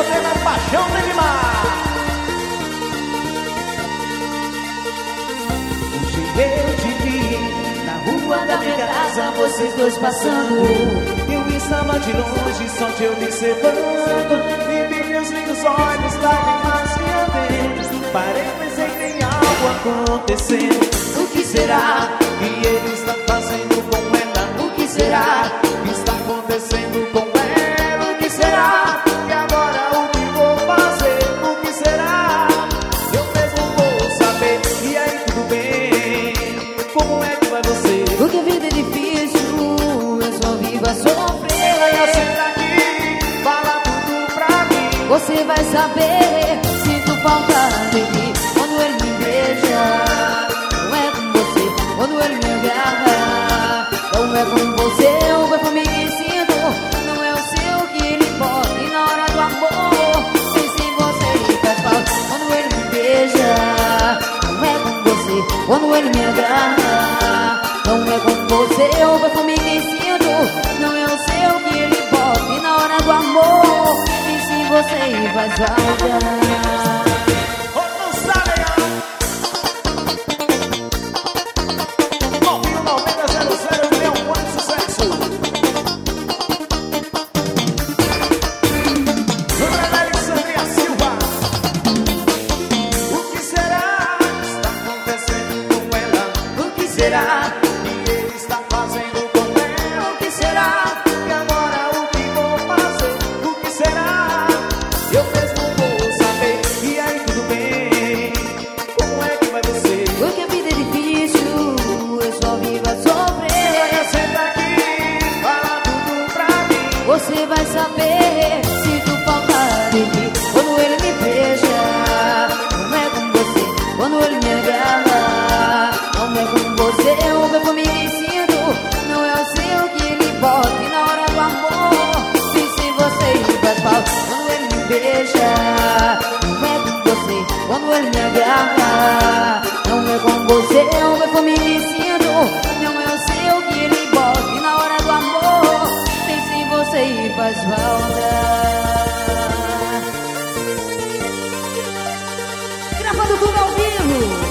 pela paixão do Neymar. Hoje eu te vi na rua da minha casa, vocês dois passando. Eu estava de longe, só te observando, e vi meus lindos olhos lágrimas se ardendo. Parei, pensei que tem algo acontecendo. O que será que ele está fazendo com ela? O que será que está acontecendo com ela? O que será? E agora o que vou fazer? O que será? Eu mesmo vou saber. E aí, tudo bem? Como é que vai você? Porque a vida é difícil, eu só vivo a sofrer. Eu sento aqui, fala tudo pra mim. Você vai saber, sinto falta de mim. Quando ele me beija, não é com você. Quando ele me agarra, não é com você. O perfume que sinto não é o seu que ele importa. E na hora do amor, pense em você e faz falta. Quando ele me beija, não é com você. Quando ele me agarra, não é com você. O perfume que sinto não é o seu que ele importa. E na hora do amor, pense em você e faz falta. Será que ele está fazendo com ela? O que será? E agora o que vou fazer? O que será? Eu mesmo vou saber. E aí, tudo bem? Como é que vai você? Porque a vida é difícil, eu só vivo a sofrer. Eu sento aqui, fala tudo pra mim. Você vai saber, sinto falta de mim. Quando ele me beija, não é com você. Quando ele me agarra, não é com você. O perfume que sinto não é o seu que ele importa. E na hora do amor, pense em você e faz falta. Quando ele me beija, não é com você. Quando ele me agarra, não é com você. O perfume que sinto não é o seu que ele importa. E na hora do amor, pense em você e faz falta. Gravando tudo ao vivo.